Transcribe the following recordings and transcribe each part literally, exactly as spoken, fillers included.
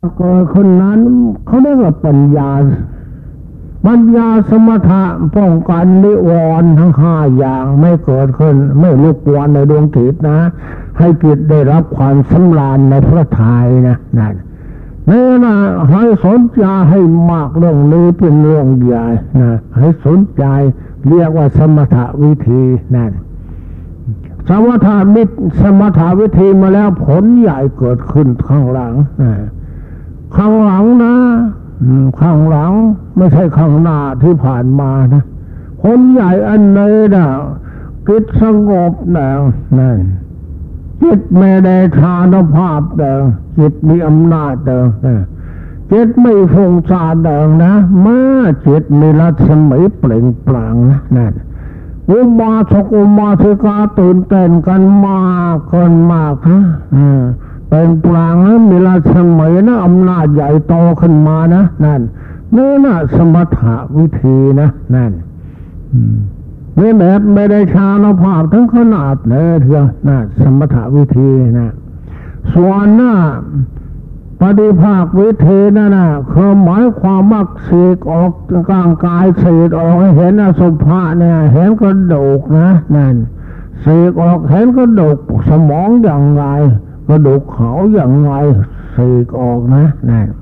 เกิดขึ้นนั้นเขาเรียกว่าปัญญาปัญญาสมถะป้องกันนิวรณ์ทั้งห้าอย่างไม่เกิดขึ้นไม่ลุกวนในดวงจิตนะให้จิตได้รับความสำราญในพระทัยนะนั่นนี่นะให้สนใจให้มากเรื่องนี้เป็นเรื่องใหญ่นะให้สนใจเรียกว่าสมถะวิธีนั่นสมถะมิตรสมถะวิธีมาแล้วผลใหญ่เกิดขึ้นข้างหลังข้างหลังนะข้างหลังไม่ใช่ข้างหน้าที่ผ่านมานะผลใหญ่อันนี้นะจิตสงบนะนั่นจิตไม่ได้ฌานภาพเดิมจิตมีอำนาจเดิมจิตไม่ฟุ้งซ่านเดิมนะเมื่อจิตมีรัศมีเปล่งปลั่งนะนั่นอุบาสกอุบาสิกาตื่นเต้นกันมากคนมากฮะเป็นปลั่งนะมีรัศมีนะอำนาจใหญ่โตขึ้นมานะนั่นนี่นะสมถะวิธีนะนั่นไม่แบบไม่ได้ฌานภาพทั้งขนาดเลยเถอะนะสมถะวิธีนะส่วนน่ะปฏิภาควิธีนั่นน่ะคือหมายความว่าฉีกออกกลางกายฉีกออกให้เห็นอสุภะเนี่ยเห็นกระดูกนะนั่นฉีกออกเห็นกระดูกสมองอย่างไรกระดูกเขาอย่างไรฉีกออกนะนั่น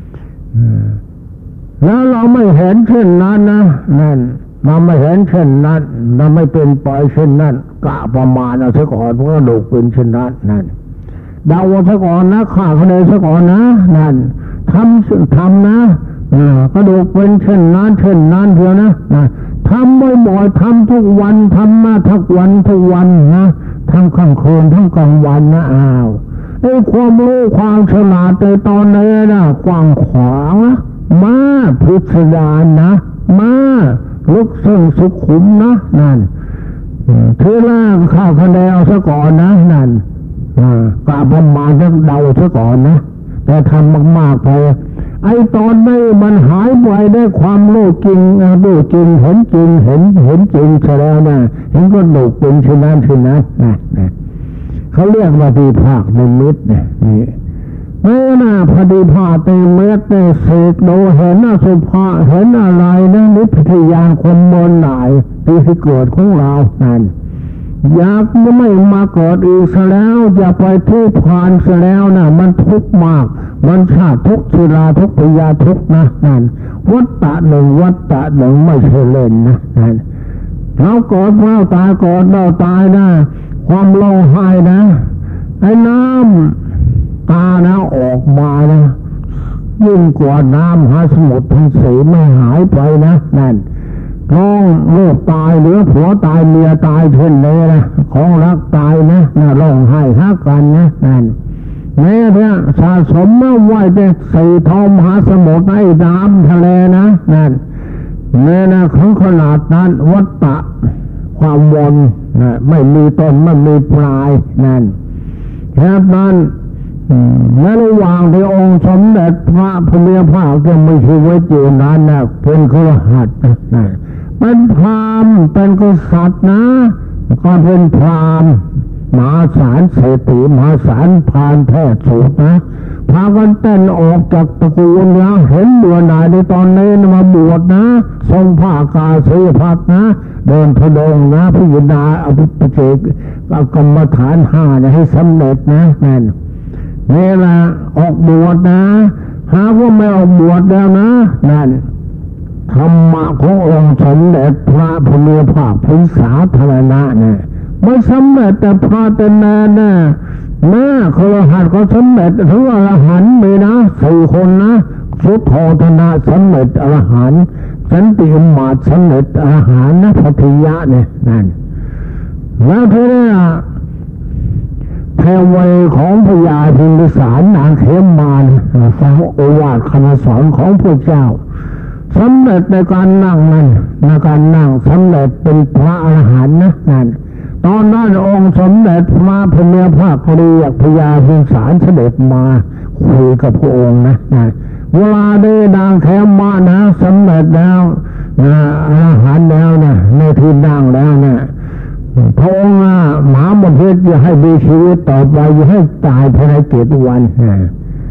แล้วเราไม่เห็นเช่นนั้นนะนั่นเราไม่เห็นเช่นนั้นเราไม่เป็นปล่อยเช่นนั้นกะประมาณเอาซะก่อนเพราะกระดูกเป็นเช่นนั้นนั่นเดาซะก่อนนะข่าคะแนนซะก่อนนะนั่นทำทำนะกระดูกเป็นเช่นนั้นเช่นนั้นเถอะนะนะทำบ่อยๆทำทุกวันทำมาทุกวันทุกวันนะทั้งกลางคืนทั้งกลางวันนะอ้าวไอ้ความรู้ความฉลาดในตอนนี้นะกว้างขวางนะมาพิสดารนะมาลึกซึ้งสุขุมนะนั่นทีแรกข้าวคะแนนเอาซะก่อนนะนั่นกะประมาณจะเดาซะก่อนนะแต่ทำมากๆไปไอ้ตอนนี้มันหายไปได้ความรู้จริงรู้จริงเห็นจริงเห็นเห็นจริงซะแล้วนะเห็นก็ดูเป็นเช่นนั้นเช่นนั้นนะนะเขาเรียกว่าปฏิภาคในมิตรเนี่ยนี่เมื่อน่ะปฏิภาคในมิตรเนี่ยเสกโดเห็นอสุภะเห็นอะไรนะนิพพยานคนมนต์ไหนที่เกิดของเรานั่นอยากไม่มาเกิดอีกซะแล้วอย่าไปทุกข์ผ่านซะแล้วนะมันทุกข์มากมันชาติทุกข์ชราทุกข์พยาทุกข์นะนั่นวัฏฏะหนึ่งวัฏฏะหนึ่งไม่ใช่เล่นนะนั่นเราเกิดเราตายเกิดเราตายนะความร้องไห้นะไอ้น้ำตานะออกมานะยิ่งกว่าน้ำมหาสมุทรทั้งสีไม่หายไปนะนั่นท้องลูกตายหรือผัวตายเมียตายเช่นนี้นะของรักตายนะน่าร้องไห้ฮักกันนะนั่นแม้เนี่ยสะสมเมื่อไหวแต่สี่ทอมหาสมุทรในน้ำทะเลนะนั่นแม้นะของขนาดนั้นวัฏฏะความวนนะไม่มีต้นไม่มีปลายนั่นแค่นั้นในระหว่างที่องค์สมเด็จพระพุทธภาคจะมีชีวิตอยู่นั้นนะเป็นคฤหัสถ์นะเป็นพราหมณ์เป็นกษัตริย์นะก็เป็นพราหมณ์มหาศาลเศรษฐีมหาศาลพานแพทย์สูตรนะพากันเต้นออกจากตระกูลนะเห็นเบื่อหน่ายในตอนนี้มาบวชนะทรงผ้ากาสีพัดนะเดินพดงนะพิจารณาอภิปเจกกรรมฐานห้าให้สำเร็จนะนั่นเวลาออกบวชนะหาว่าไม่ออกบวชแล้วนะนั่นธรรมะขององค์สมเด็จพระพุทธภาคพิสาธารณะเนี่ยไม่สำเร็จแต่พระเป็นนานนะแม่คฤหัสถ์ก็สำเร็จถึงอรหันต์มีนะสี่คนนะสุโธทนะสำเร็จอรหันต์สันติมาศสำเร็จอรหันต์นะพัทธิยะเนี่ยนั่นแล้วทีนี้เทวัยของพญาพิมพิสารนางเขมานฟังโอวาทคำสอนของพระเจ้าสำเร็จในการนั่งนั่นในการนั่งสำเร็จเป็นพระอรหันต์นะนั่นตอนนั้นองค์สมเด็จพระพุทธภาคเรียกพญาพิมพิสารเสด็จมาคุยกับพระองค์นะนั่นเวลาได้นางเขมานะสำเร็จแล้วนะอรหันต์แล้วนะในที่นั่งแล้วนะพระองค์มหาบพิตรจะให้มีชีวิตต่อไปจะให้ตายภายในเจ็ดวันนะ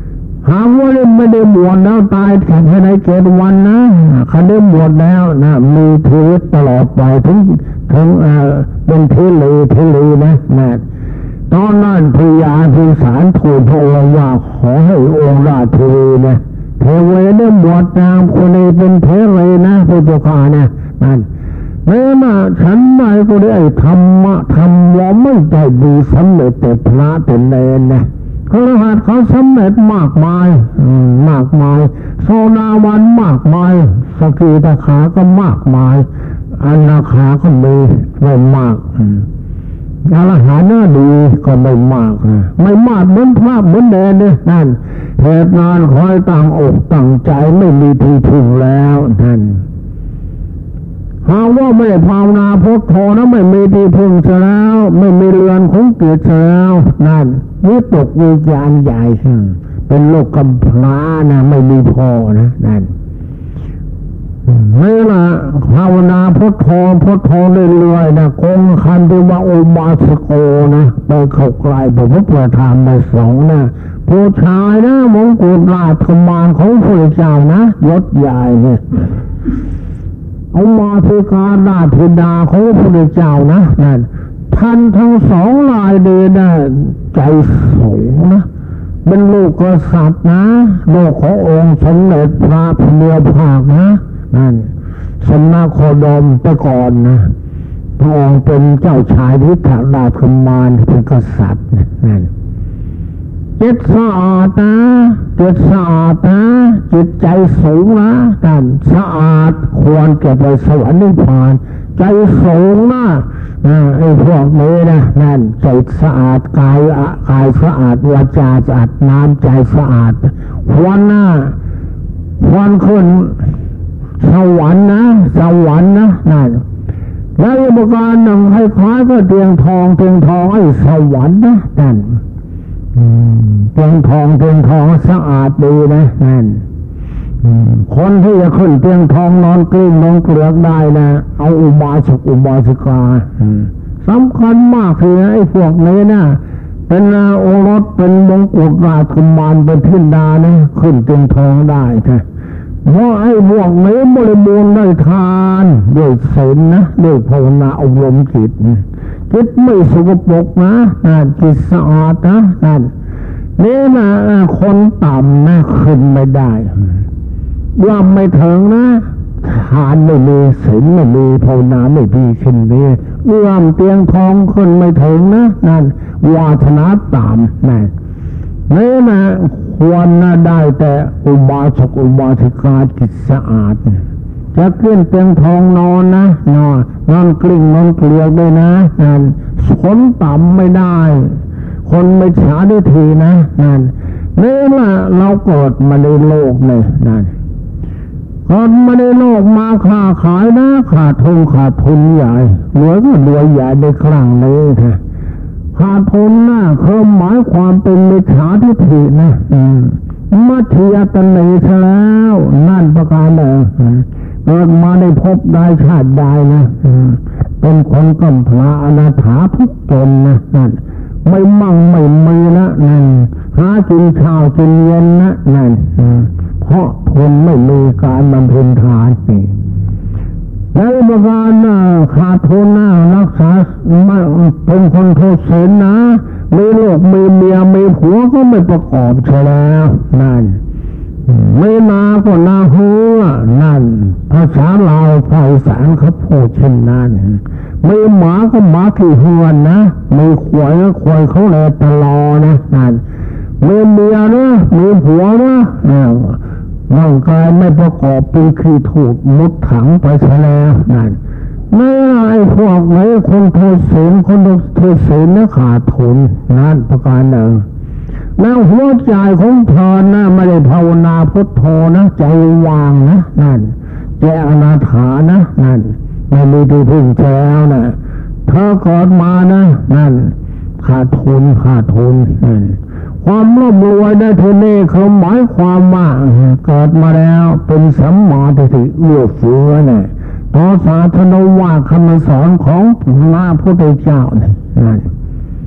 หากว่าไม่ได้บวชแล้วตายแค่ภายในเจ็ดวันนะคันได้บวชแล้วนะมีชีวิตตลอดไปถึงถึงเอ่อเป็นเทลีเทลีนะนะตอนนั้นพญาพิสารทูลพระองค์ว่าขอให้องค์ราชเทวีนะเทวีได้บวชนางคนนี้เป็นเทวีนะพระเจ้าข้านะนั่นแม้ว่าฉันได้ก็ได้ธรรมะธรรมว่าไม่ได้ดีสำเร็จแต่พระเป็นเนรนะคฤหัสถ์เขาสำเร็จมากมายมากมายโซดาวันมากมายสกิทาขาก็มากมายอนาคาก็มีไม่มากอรหันต์น่าดีก็ไม่มากไม่มากเหมือนพระเหมือนเนรเนี่ยนั่นเหตุงานคอยตั้งอกตั้งใจไม่มีที่พึ่งแล้วนั่นหากว่าไม่ภาวนาพุทโธนะไม่มีที่พึ่งเสียแล้วไม่มีเรือนของเกิดเสียแล้วนั่นวิตกวิจารใหญ่เป็นโลกกำพร้านะไม่มีพอนะนั่นไม่ละภาวนาพุทโธพุทโธเรื่อยๆนะคงคันที่ว่าอุบาสโกนะไปเข้าใกล้พระพุทธธรรมในสองนะผู้ชายนะมงกุฎราชมารของพระเจ้านะยศใหญ่เนี่ยเอามาคือการราชธิดาของพระพุทธเจ้านะนั่นท่านทั้งสองรายเดียนะใจสูงนะเป็นลูกกษัตริย์นะลูกขององค์สมเด็จพระพุทธภาคนะนั่นสมณโคดมแต่ก่อนนะพระองค์เป็นเจ้าชายวิทาราชกุมารเป็นกษัตริย์นั่นจิตสะอาดนะจิตสะอาดนะจิตใจสูงนะนั่นสะอาดควรเก็บไปสวรรค์นิพพานใจสูงนะไอ้พวกนี้นะนั่นใจสะอาดกายกายสะอาดวาจาสะอาดน้ำใจสะอาดควรนะควรขึ้นสวรรค์นะสวรรค์นะนั่นแล้วอุปการหนึ่งให้คล้ายก็เตียงทองเตียงทองไอ้สวรรค์นะนั่นเตียงทองเตียงทองสะอาดดีนะนั่นคนที่จะขึ้นเตียงทองนอนกลิ้งนอนเกลือกได้นะเอาอุบาสกอุบาสิกาสำคัญมากคือไอ้พวกนี้นะเป็นโอรสเป็นมงกุฎราชกุมารเป็นทิดานะขึ้นเตียงทองได้ใช่เพราะไอ้พวกนี้บริบูรณ์ด้วยทานด้วยศีลนะด้วยภาวนาอบรมจิตจิตไม่สกปรกนะนั่นจิตสะอาดนะนั่นนี่นะคนต่ำนะขึ้นไม่ได้ว่าไม่ถึงนะทานไม่มีศีลไม่มีภาวนาไม่ดีขึ้นนี้เอื้อมเตียงทองขึ้นไม่ถึงนะนั่นวาสนาต่ำนั่นนี่นะควรนะได้แต่อุบาสกอุบาสิกาจิตสะอาดจะขึ้นเตียงทองนอนนะนอนนอนกลิ้งนอนเกลียกด้วยนะนั่นคนต่ำไม่ได้คนไม่ฉาได้ทีนะนั่นนี่ละเราเกิดมาในโลกเนี่ยนั่นเกิดมาในโลกมาค้าขายนะขาดทุนขาดทุนใหญ่รวยก็รวยใหญ่ในครั้งนี้นะขาดทุนนะคือหมายความเป็นมิจฉาทิฏฐินะมัธยตนีซะแล้วนั่นประการหนึ่งเกิดมาในภพได้ชาติได้นะเป็นคนกำพร้าอนาถาทุกจนนะนั่นไม่มั่งไม่มีนะนั่นหากินข้าวกินเย็นนะนั่นเพราะทนไม่มีการบำเพ็ญทานนี่แล้วประการน่ะขาดทุนนะรักษาไม่เป็นคนโทษเสียนะมีลูกมีเมียมีผัวก็ไม่ประกอบใช่แล้วนั่นไม่นาก็นาหัวนั่นภาษาลาวภาษาเขาพูดเช่นนั้นไม่หมาก็หมาที่หัวนะไม่ขวายก็ขวายเขาเลยตลอนะนั่นมีเมียนะมีผัวนะร่างกายไม่ประกอบเป็นขี้ถูกมุดถังไปซะแล้วนั่นไม่ไอ้พวกไหนคนโทษศีลคนโทษศีลนะขาดทุนนั่นประการหนึ่งแล้วหัวใจของเธอนะไม่ได้ภาวนาพุทโธนะใจวางนะนั่นใจอนาถานะนั่นไม่มีที่พึ่งแล้วนะเธอเกิดมานะนั่นขาดทุนขาดทุนนั่นความร่ำรวยได้ทีนี้เขาหมายความว่าเกิดมาแล้วเป็นสัมมาทิฏฐิเอื้อเฟื้อเนี่ยต่อสาธนว่าคำสอนของพระพุทธเจ้าเนี่ยนั่น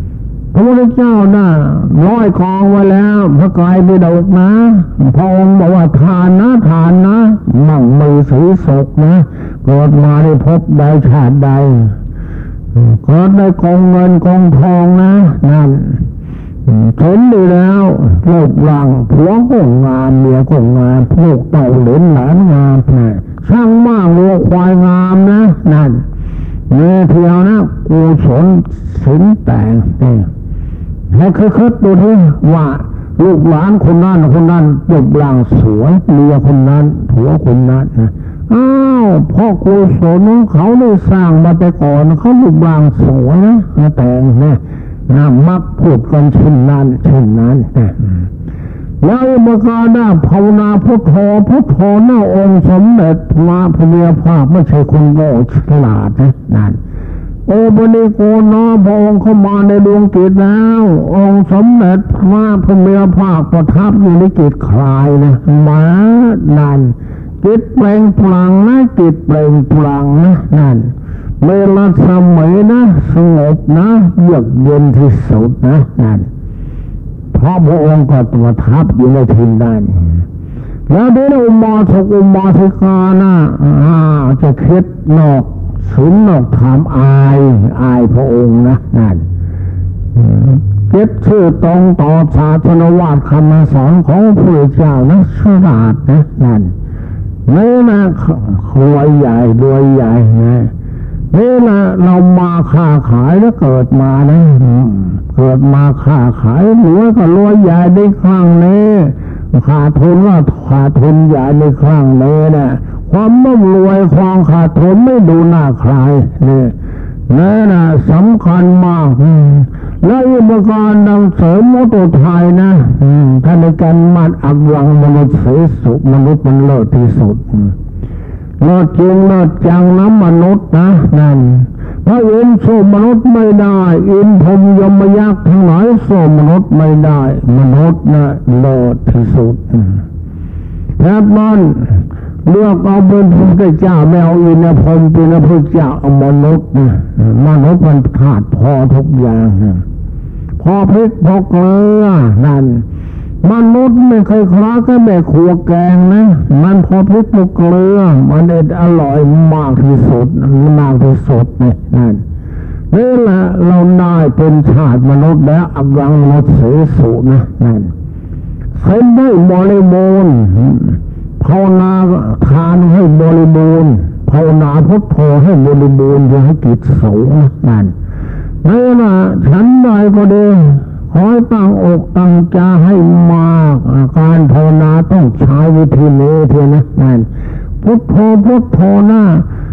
พระพุทธเจ้าน่ะร้อยกองไว้แล้วพระกายไปดกนะพระองค์บอกว่าทานนะทานนะมั่งมือสีศกนะเกิดมาได้พบใดชาติใดเกิดได้กองเงินกองทองนะนั่นเห็นดีแล้วลูกหลังผัวก็งามเมียก็งามลูกเต่าเหลนหลานงามนะช่างมากวัวควายงามนะนั่นเมื่อเที่ยวนะกูสนสินแต่งนี่ให้คิดดูที่ว่าลูกหลานคนนั้นคนนั้นรูปร่างสวยเมียคนนั้นผัวคนนั้นนะอ้าวพ่อกูสนเขาได้สร้างมาแต่ก่อนเขารูปร่างสวยนะแต่งนะนะมักพูดกันเช่นนั้นเช่นนั้นนะแล้วเมื่อการหน้าภาวนาพุทโธพุทโธหน้าองค์สมเด็จมาพระเมียภาคไม่ใช่คนโง่ฉลาดนะนั่นโอบนิโกน้อพระองค์เข้ามาในดวงจิตแล้วองค์สมเด็จมาพระเมียภาคประทับอยู่ในจิตคลายนะมานั่นจิตเปล่งปลั่งนะจิตเปล่งปลั่งนะนั่นเวลาสมัยนะสงบนะเยือกเย็นที่สุดนะนั่นเพราะพระองค์ก็ประทับอยู่ในทินนั้นแล้วเดี๋ยวอุมาสกอุมาสิกานะจะคิดนอกสุนนอกถามอายอายพระองค์นะนั่นเก็บชื่อตรงต่อศาสนวาทคำสอนของพระเจ้านะฉลาดนะนั่นนี่นะรวยใหญ่รวยใหญ่นะนี่นะเรามาค้าขายแล้วเกิดมานะเกิดมาค้าขายรวยก็รวยใหญ่ในครั้งนี้ขาดทุนก็ขาดทุนใหญ่ในครั้งนี้นะความร่ำรวยความขาดทุนไม่ดูหน้าใครนี่นั่นนะสำคัญมากและอุปการนำเสริมมุตุไทยนะท่านในการมัดอักวังมนุษย์เสสุมนุษย์มันเลิศที่สุดเลิศจริงเลิศจังน้ำมนุษย์นะนั่นพระอินทร์สู้มนุษย์ไม่ได้อินทร์พรหมยมยักษ์ทั้งหลายสู้มนุษย์ไม่ได้มนุษย์นะเลิศที่สุดแทบนั้นเลือกเอาเป็นพระพุทธเจ้าไม่เอาอินทร์พรหมเป็นพระพุทธเจ้าเอามนุษย์นะมนุษย์มันขาดพอทุกอย่างนะพอพริกพอเกลือนั่นมนุษย์ไม่เคยคล้าก็ไม่ขัวแกงนะมันพอพริกพอเกลือมันเด็ดอร่อยมากที่สุดมากที่สุดนี่นั่นนี่แหละเราได้เป็นชาติมนุษย์แล้วอักวังมนุษย์เสสุนะนั่นเส้นได้บริบูรณ์ภาวนาทานให้บริบูรณ์ภาวนาพุทโธให้บริบูรณ์ให้จิตสูงนั่นนี่แหละฉันได้ก็ดีขอตั้งอกตั้งใจให้มากการภาวนาต้องใช้วิธีนี้เท่านั้นนั่นพุทโธพุทโธนะ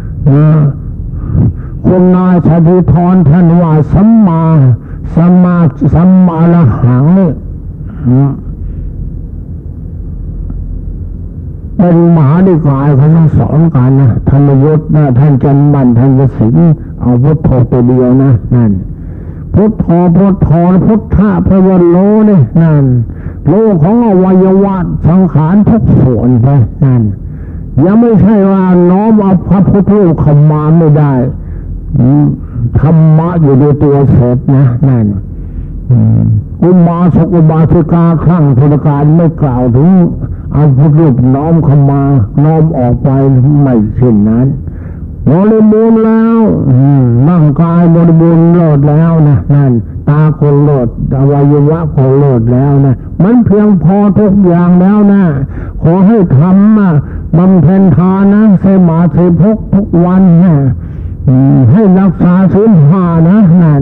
คุณนายสถิธรท่านว่าสัมมาสัมมาสัมมาละหังเป็นมหานิกายเขาต้องสอนกันนะธรรมยุทธ์นะท่านจันบันท่านวสิงห์เอาพุทโธตัวเดียวนะนั่นพุทโธพุทโธพุทธะพระวันโลนี่นั่นโลของอวัยวะสังขารทุกส่วนไปนั่นยังไม่ใช่ว่าน้อมเอาพระพุทธรูปเข้ามาไม่ได้ธรรมะอยู่ในตัวเสร็จนะนั่นอุมาสกอุบาสิกาครั้งพุทธกาลไม่กล่าวถึงเอาพุทธรูปน้อมเข้ามาน้อมออกไปไม่เช่นนั้นบริบูรณ์แล้วร่างกายบริบูรณ์โลดแล้วนะนั่นตาคนโลดอวัยวะคนโลดแล้วนะมันเพียงพอทุกอย่างแล้วนะขอให้ทำมาบำเพ็ญทานนะเสมาเสพกทุกวันนะให้รักษาศีลห้านะนั่น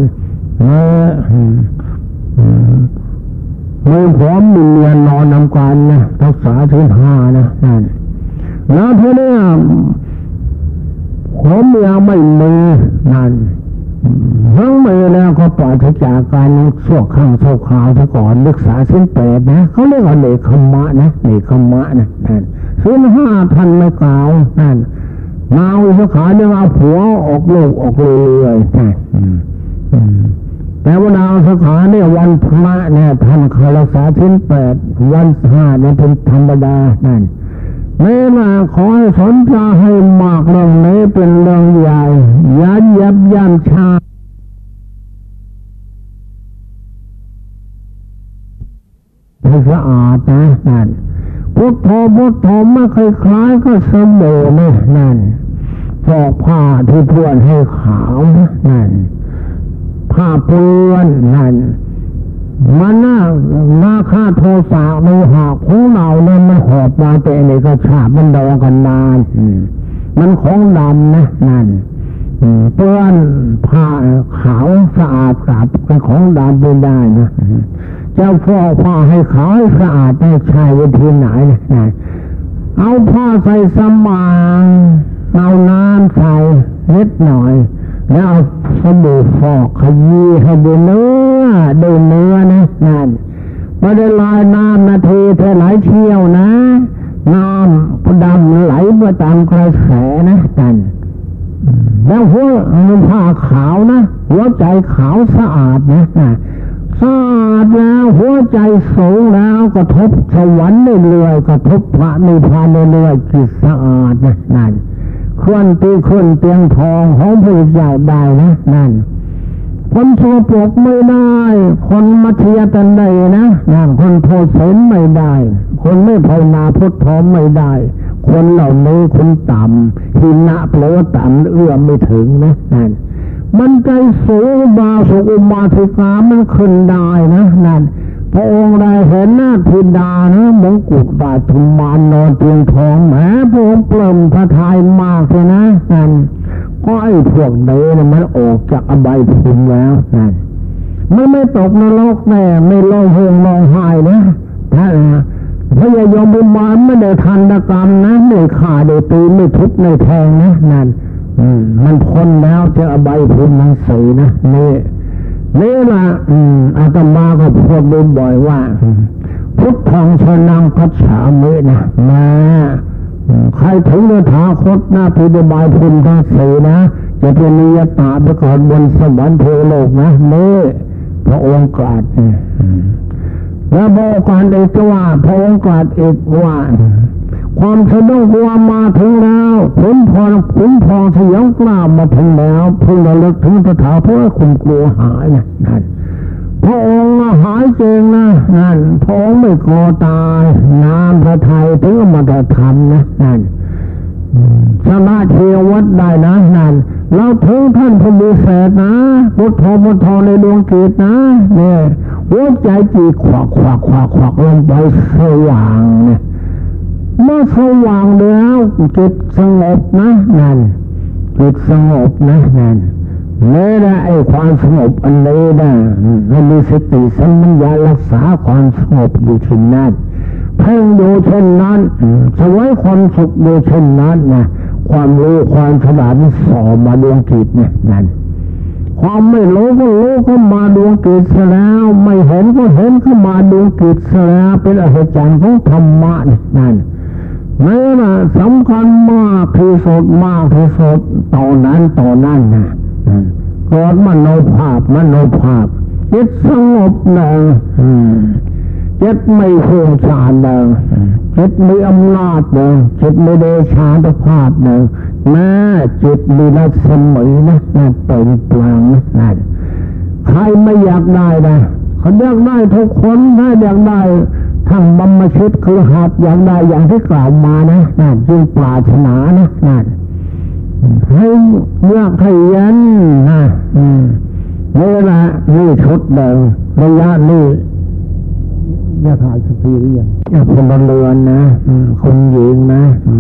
ไม่พร้อมมีเมียนอนนำกันนะรักษาศีลห้านะนั่นแล้วทีนี้ผมยังไม่มีนั่นทั้งมือแล้วก็ปล่อยจากการชั่วข้างชั่วคราวซะก่อนรักษาศีลแปดนะเขาเรียกว่าเนคขมะนะเนคขมะนะนั่นศีลห้าท่านไม่กล่าวนั่นมาอุสขาเนี่ยเอาผัวออกลูกออกเลยนั่นแต่ว่าดาวสขาเนี่ยวันพระเนี่ยท่านเคยรักษาศีลแปดวันห้าเนี่ยเป็นธรรมดานั่นนี่มาขอให้สนใจให้มากเรื่องนี้เป็นเรื่องใหญ่ยันยับยั้งชาให้สะอาดนะนั่นพุทโธพุทโธไม่คล้ายๆก็สบู่นะนั่นฟอกผ้าที่เปื้อนให้ขาวนะนั่นผ้าเปื้อนนั่นมันน่าน่าฆ่าโทสะโลหะของเราเนี่ยมันหอบมาแต่ในกระชาบมันดองกันนานมันของดำนะนั่นเปื้อนผ้าขาวสะอาดกลับเป็นของดำไม่ได้นะจะฟอกผ้าให้ขาวให้สะอาดได้ใช้วิธีไหนนะเอาผ้าใส่สมางเอาน้ำใส่นิดหน่อยแล้วเอาสบู่ฟอกขยี้ให้ดูเนื้อดูเนื้อนะนั่นไม่ได้ลอยน้ำนาทีเธอไหลเที่ยวนะน้ำดำไหลมาตามกระแสนะนั่นแล้วหัวมันผ้าขาวนะหัวใจขาวสะอาดนะสะอาดแล้วหัวใจสูงแล้วกระทบสวรรค์เรื่อยๆกระทบพระนิพพานเรื่อยๆจิตสะอาดนะนั่นควรตีขึ้นเตียงทองของพระเจ้าได้นะนั่นคนโทปกไม่ได้คนมัธยตันใดนะนั่นคนโทเสนไม่ได้คนไม่ภาวนาพุทโธไม่ได้คนเหล่านี้คุณต่ำหินะแปลว่าต่ำเอื้อมไม่ถึงนะนั่นมันใจสูงบาสุอุมาธิกามันขึ้นได้นะนั่นพระองค์ได้เห็นหน้าธิดานะมงกุฎบาทุมานนอนเตียงทองแหมพระองค์เปล่มพระทัยมากเลยนะนั่นก็ไอ้พวกเดนมันออกจากอบายภูมิแล้วนั่นไม่ไม่ตกนรกแน่ไม่ร้องห่มร้องไห้นะถ้าพระยมบุมานไม่ได้ทันตกรรมนะไม่ฆ่าได้ตีไม่ทุบไม่แทงนะนั่นมันพ้นแล้วจะอบายภูมิทั้งสี่นะนี่นี่ละอาตมาก็พูดบ่อยๆว่าพุทธังชนังคัจฉามินะมาใครถึงเนื้อถาคตนะพิบายภูมิทั้งสี่นะจะเป็นนิยตาไปก่อนบนสวรรค์เทโลกนะนี่พระองค์กล่าวแล้วบอกกันอีกว่าพระองค์กล่าวอีกว่าความสะดุ้งกลัวมาถึงแล้วผลพรผลพรสยองกล้ามาถึงแล้วพึงระลึกถึงสถาเพราะคุณกลัวหายนะนั่นพระองค์หายเจงนะนั่นพระองค์ไม่กลัวตายนามพระทัยถึงมาได้ทำนะนั่นชนะเทวัดได้นะนั่นเราถึงท่านพระมีเศษนะพุทโธพุทโธในดวงจิตนะเนี่ยหัวใจจีขวักขวักขวักขวักลงไปสว่างเนี่ยเมื่อสว่างแล้วจิตสงบนะนั่นจิตสงบนะนั่นนี่นะไอ้ความสงบอันนี้นะให้มีสติสัมปชัญญะรักษาความสงบอยู่เช่นนั้นเพ่งอยู่เช่นนั้นสวยความสุขอยู่เช่นนั้นนะความรู้ความฉลาดส่อมาดวงจิตเนี่ยนั่นความไม่รู้ก็รู้ก็มาดวงจิตเสียแล้วไม่เห็นก็เห็นก็มาดวงจิตเสียแล้วเป็นอริยสัจของธรรมะนั่นนี่นะสำคัญมากที่สุดมากที่สุดต่อนั้นต่อนั้นนะเกิดมโนภาพมโนภาพจิตสงบหนึ่งจิตไม่ฟุ้งซ่านหนึ่งจิตมีอำนาจหนึ่งจิตมีเดชานุภาพหนึ่งแม้จิตมีรัศมีนะนั่นเป็นปลางนะนั่นใครไม่อยากได้นะเขาอยากได้ทุกคนถ้าอยากได้ทั้งบัมมชิตคือหัดอย่างใดอย่างที่กล่าวมานะนั่นจึงปรารถนานะนั่นให้เลือกให้ยันนะนี่แหละนี่ชุดเดิมระยะนี้ยาถ่ายสปีหรือยังยาพลเรือนนะคนหญิงนะ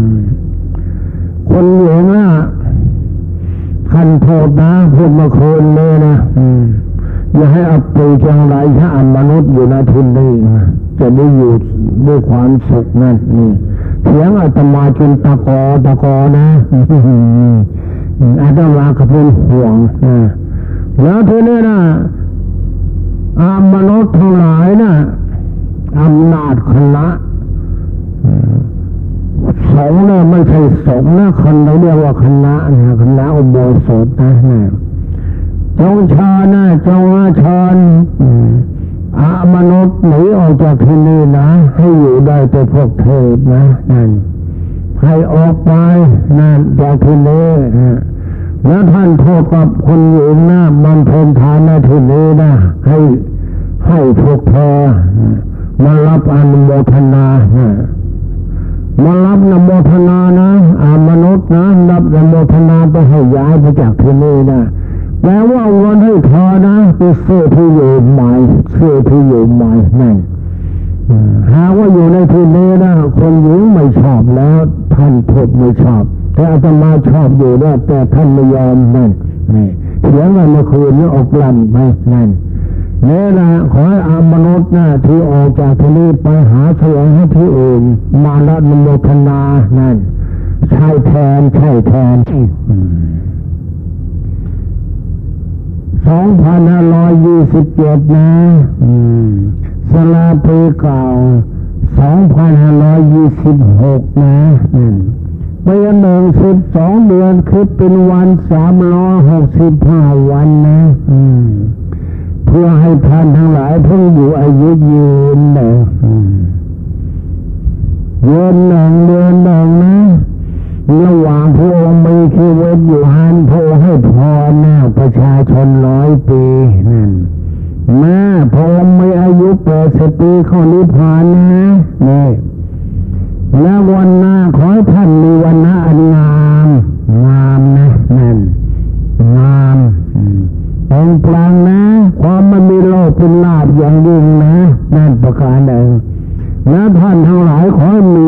คนหญิงนะขันโทษนะพูดมาคืนเลยนะอย่าให้อับปีจังไรถ้าอันมนุษย์อยู่ในทุนนี้จะได้อยู่ด้วยความสุขนั่นนี่เถียงอาตมาจนตะกอตะกอนะอาตมาก็เป็นห่วงนะแล้วทีนี้นะอามนุษย์ทั้งหลายนะอำนาจคณะสงฆ์เนี่ยไม่ใช่สงฆ์นะคนเราเรียกว่าคณะนะคณะอุโบสถนะนะจงชานะจงอาชนอามนุษย์หนีออกจากที่นี่นะให้อยู่ได้แต่พวกเทพนะนั่นให้ออกไปนั่นจากที่นี้แล้วท่านพูดกับคนหญิงนะมันเพิ่มทานในที่นี้นะให้ให้พวกเธอมารับอนุโมทนามารับอนุโมทนานะอามนุษย์นะรับอนุโมทนาไปให้ย้ายไปจากที่นี่นะแปลว่าวันให้เธอนะไปเสื้อที่อยู่ใหม่เสื้อที่อยู่ใหม่นั่นหาว่าอยู่ในที่นี้นะคนหญิงไม่ชอบแล้วท่านพูดไม่ชอบแต่อาตมาชอบอยู่นะแต่ท่านไม่ยอมนั่นนี่เถียงกันเมื่อคืนนี้ออกลั่นไปนั่นนี่แหละขอให้อามนุษย์นะที่ออกจากที่นี้ไปหาเสียงให้ที่อื่นมาละนโมทนานั่นใช่แทนใช่แทนสองพันห้าร้อยยี่สิบเจ็ดนะสลาปีเก่าสองพันห้าร้อยยี่สิบหกนะปีหนึ่งสิบสองเดือนคือเป็นวันสามร้อยหกสิบห้าวันนะเพื่อให้ท่านทั้งหลายเพิ่งอยู่อายุยืนหนึ่งเดือนหนึ่งเดือนหนึ่งนะระหว่างพระองค์มีชีวิตอยู่หันพระองค์ให้พรนะประชาชนร้อยปีนั่นแม่พระองค์มีอายุแปดสิบปีเข้านิพพานนะนี่แล้ววันหน้าขอให้ท่านมีวันหน้าอันงามงามนะนั่นงามเป็นปรางนะความมันมีโลกเป็นลาภอย่างยิ่งนะนั่นประการหนึ่งและท่านทั้งหลายขอให้มี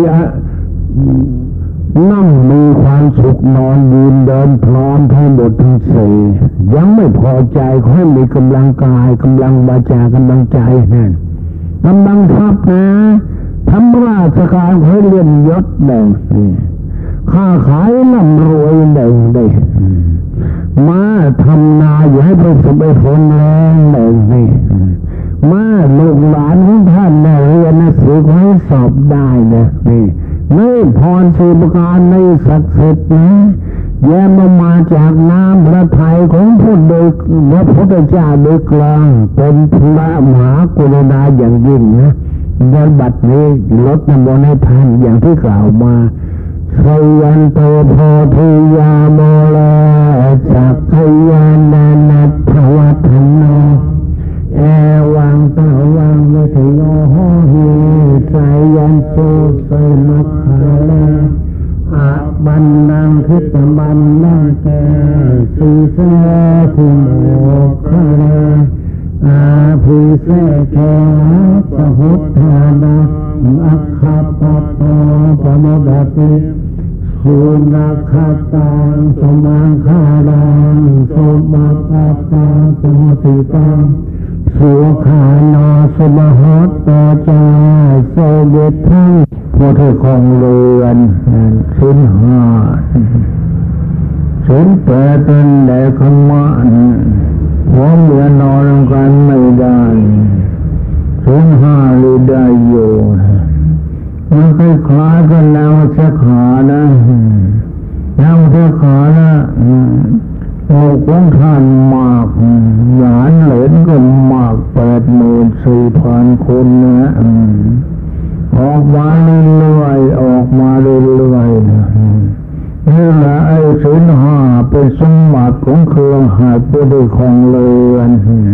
นั่งมีความสุขนอนยืนเดินพร้อมทั้งหมดทั้งสี่ยังไม่พอใจขอให้มีกำลังกายกำลังวาจากำลังใจนั่นกำลังทรัพย์นะทำราชการให้เลื่อนยศหนึ่งค้าขายร่ำรวยหนึ่งได้มาทำนาอย่าให้ประสบผลแรงหนึ่งนี่มาลูกหลานของท่านเนี่ยเรียนหนังสือให้สอบได้เนี่ยนี่นี่พรสีประการในศักดิ์สิทธิ์นะแย้มมาจากน้ำพระทัยของผู้โดยพระพุทธเจ้าโดยกลางเป็นพระมหากรุณาอย่างยิ่งนะในบัดนี้ลดน้ำมนต์ให้ท่านอย่างที่กล่าวมาสยันโตโพธิยาโมเลสักขยานานัทธวัฒโนเอวังตะวังวิทโยโหหิสายันสุสมัคคาลาอาบันนังคิตบันนังแกสีเสทิโมคาลาอาภิเษกสหุทธานาอัคคปะโตปะโมดติสุนัขตังสมังคาลังสมัปปะตังสมุติตังสุขานาสมหัตตาจาโสเวทังผู้ที่ครองเรือนสินห้าสินแปดเป็นแดกขมันหัวเมียนอนกันไม่ได้สินห้าหรือได้อยู่มันคล้ายๆกันแล้วเสขานะแล้วเสขานะโอ้ของท่านมากหลานเหลนก็มากแปดหมื่นสี่พันคนนะออกมาเรื่อยๆออกมาเรื่อยๆนะนี่แหละไอ้ศีลห้าเป็นสมบัติของเครือข่ายผู้ได้ครองเรือน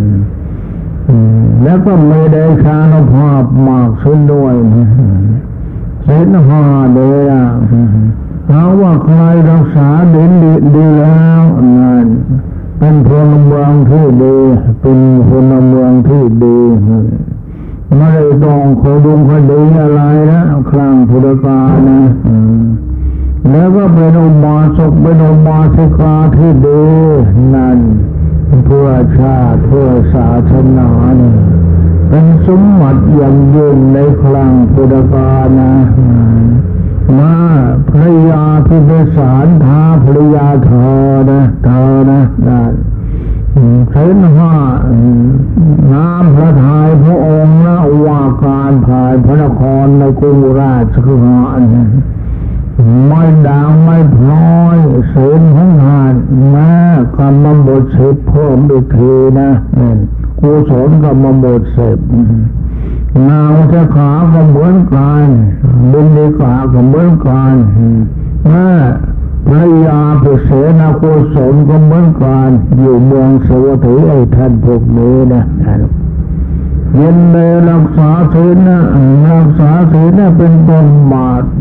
แล้วก็ไม่ได้ชานุภาพมากขึ้นด้วยศีลห้าเดียถ้าว่าใครรักษาดีดีแล้วนั่นเป็นพลเมืองที่ดีเป็นพลเมืองที่ดีไม่ได้ต้องคอยดุงคดีอะไรนะครั้งพุทธกาลนะแล้วก็เป็นอุบาสกเป็นอุบาสิกาที่ดีนั่นเพื่อชาติเพื่อศาสนาเป็นสมบัติอย่างยิ่งในครั้งพุทธกาลนะมาภรรยาพิเศษสารทาภรรยาเธอนะเธอนะนั่นเส้นห้าน้ำพระทัยพระองค์และว่าการผ่านพระนครในกรุงราชคฤห์ไม่ด่างไม่พลอยเส้นของหาดแม้กรรมบทเสพเพิ่มอีกทีนะกุศลกรรมบทเสพนางเสขาก็เหมือนกันบุญดีกาก็เหมือนกันแม่ภรรยาผู้เสนากุศลก็เหมือนกันอยู่เมืองสวัสดิ์ไอ้ท่านพวกนี้นะยินดีรักษาศีลนะรักษาศีลนะเป็นต้นบาท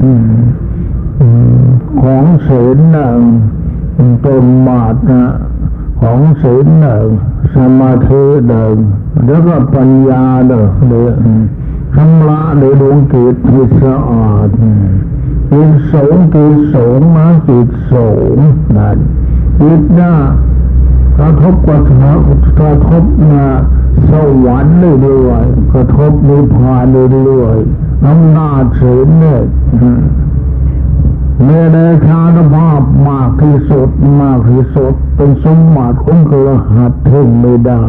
ของศีลนะต้นบาทนะของศีลนะสมาธิเดิมแล้วก็ปัญญาเดิมเลยชำระในดวงจิตให้สะอาดจิตสูงจิตสูงมาจิตสูงนั่นจิตน่ะกระทบกระทบกระทบนะสวรรค์เรื่อยๆกระทบนิพพานเรื่อยๆอำนาจศีลเนี่ยเมื่อได้ฌานภาพมากที่สุดมากที่สุดเป็นสมบัติของกระหัตถึงไม่ได้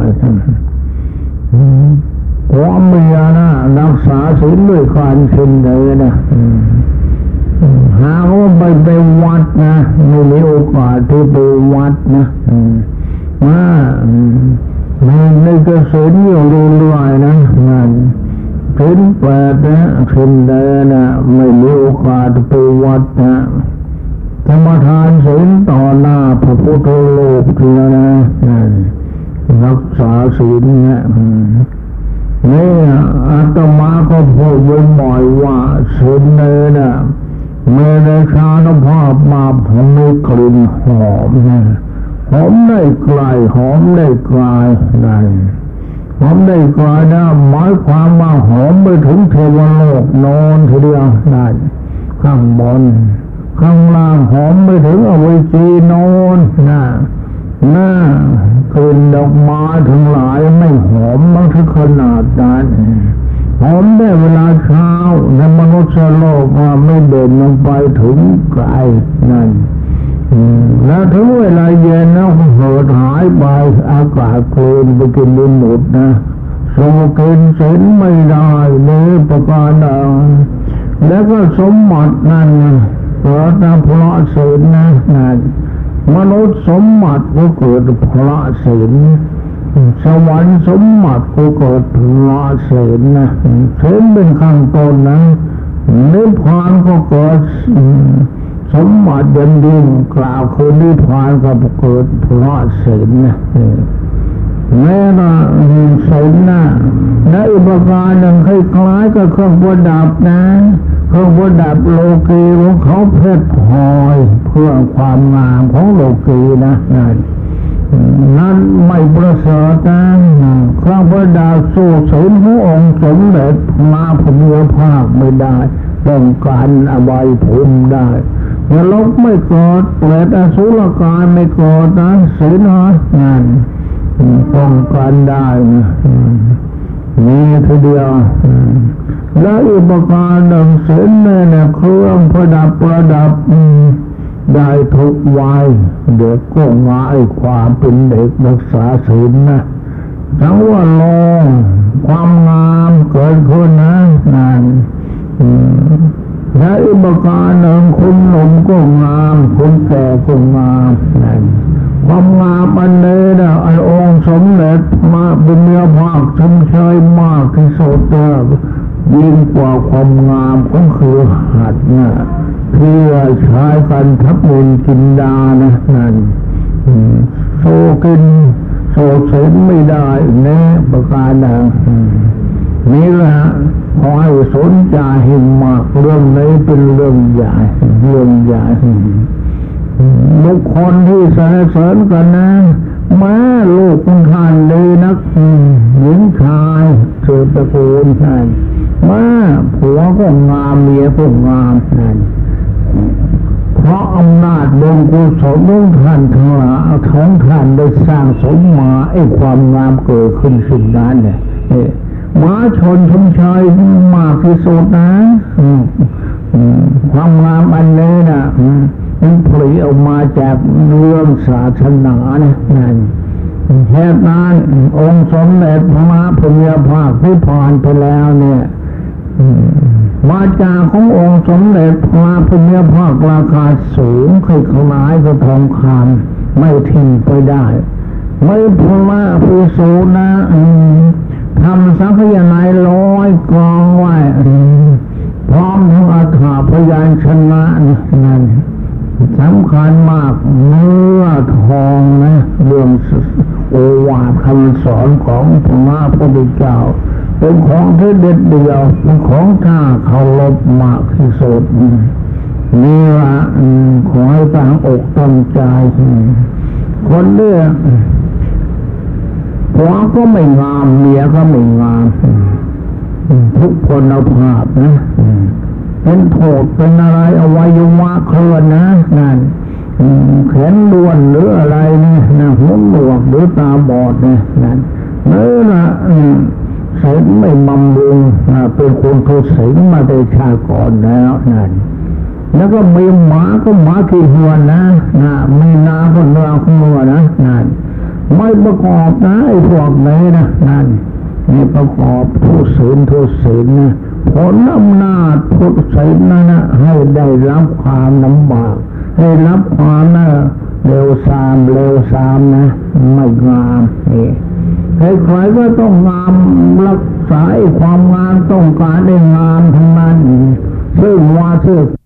เพราะเมียนะรักษาศีลด้วยการเช่นใดนะหาว่าไปไปวัดนะไม่มีโอกาสที่ไปวัดนะมาในในกระสุนอยู่เรื่อยๆนะนั่นศีลแปดนะเช่นใดนะไม่มีโอกาสไปวัดนะธรรมทานศีลต่อหน้าพระพุทธรูปทีนะนั่นรักษาศีลเนี่ยนี่อาตมาก็พูดบ่อยๆว่าศีลเนี่ยนะเมื่อได้ฌานภาพมาผมมีกลิ่นหอมนะหอมได้ไกลหอมได้ไกลได้หอมได้ไกลนะหมายความว่าหอมไปถึงเทวโลกนอนทีเดียวได้ข้างบนข้างล่างหอมไปถึงอเวจีนอนนะน่ากลิ่นดอกไม้ทั้งหลายไม่หอมมากถึงขนาดนั้นหอมได้เวลาเช้าในมนุษย์โลกว่าไม่เด่นลงไปถึงไกลนั่นแล้วถึงเวลาเย็นแล้วเหิดหายไปอากาศเปลี่ยนไปกินดินหมดนะโซกินศีลไม่ได้เลยประการใดแล้วก็สมบัตินั่นเกิดเพราะศีลนะนั่นมนุษย์สมบัติก็เกิดเพราะศีลสวรรค์สมบัติก็เกิดเพราะศีลนะศีลเป็นข้างต้นนะนิพพานก็เกิดสมบัติเด่นดินกล่าวคือนิพพานก็เกิดเพราะศีลนะแม้ว่าศีลนะในอุปการหนึ่งคล้ายๆกับเครื่องประดับนะเครื่องประดับโลกีของเขาเพชรพลอยเพื่อความงามของโลกีนะนั่นนั้นไม่ประเสริฐนะเครื่องประดับสู้ศีลขององค์สมเด็จมาพระเมียภาคไม่ได้ป้องกันอวัยภูมิได้นรกไม่เกิดเปรตอสุรกายไม่เกิดนะศีลนั่นป้องกันได้นะมีทีเดียวและอุปการหนึ่งศีลเนี่ยเครื่องประดับประดับได้ทุกวัยเด็กก็ง่ายความเป็นเด็กรักษาศีลนะทั้งว่าลองความงามเกิดขึ้นนะนั่นและอุปการหนึ่งคนหนุ่มก็งามคนแก่ก็งามนั่นความงามอันนี้นะไอ้องค์สมเด็จมาเป็นเนื้อภาคชมเชยมากที่สุดยิ่งกว่าความงามของคือหัดนะที่ใช้กันทับมุนกินดานะนั่นโซกินโซเสนไม่ได้แน่ประการใดนี่แหละขอให้สนใจให้มากเรื่องนี้เป็นเรื่องใหญ่เรื่องใหญ่บุคคลที่สรรเสริญกันนะแม้ลูกของท่านดีนักหญิงชายเสือตระกูลใช่แม้ผัวก็งามเมียก็งามนั่นเพราะอำนาจบุญกุศลของท่านทั้งหลายของท่านได้สร้างสมมาไอ้ความงามเกิดขึ้นสิ่งนั้นเนี่ยม้าชนชมชายมากที่สุดนะความงามอันนี้นะมันผลิตออกมาจากเรื่องศาสนาเนี่ยนั่นเหตุนั้นองค์สมเด็จพระพุทธภาคที่ผ่านไปแล้วเนี่ยวาจาขององค์สมเด็จพระพุทธภาคราคาสูงเคยขนายกับทองคำไม่ทิ้งไปได้ไม่พละผู้สูงนะทำสังขยาในร้อยกองไว้พร้อมทั้งอัฏฐพยัญชนะนั่นสำคัญมากเนื้อทองนะเรื่องโอวาทคำสอนของพระพุทธเจ้าเป็นของที่เด็ดเดี่ยวเป็นของท่าเคารพมากที่สุดนี่ละขอให้ตั้งอกตั้งใจคนเนี้ยผัวก็ไม่งามเมียก็ไม่งามทุกคนเอาภาพนะเป็นโทษเป็นอะไรอวัยวะเคลื่อนนะนั่นแขนด้วนหรืออะไรนี่นะหูหนวกหรือตาบอดเนี่ยนั่นเนื้อละศีลไม่บำรุงเป็นคนทุศีลมาในชาติก่อนแล้วนั่นแล้วก็มีหมาก็หมาขี้หัวนะนะมีนาก็เนื้อขี้หัวนะนั่นไม่ประกอบนะไอ้พวกไหนนะนั่นนี่ประกอบทุศีลทุศีลนะผลอำนาจทุศีลนั่นนะให้ได้รับความลำบากให้รับความนะเร็วสามเร็วสามนะไม่งามนี่ใครๆก็ต้องงามรักษาความงามต้องการได้งามทั้งนั้นซึ่งว่าซึ่ง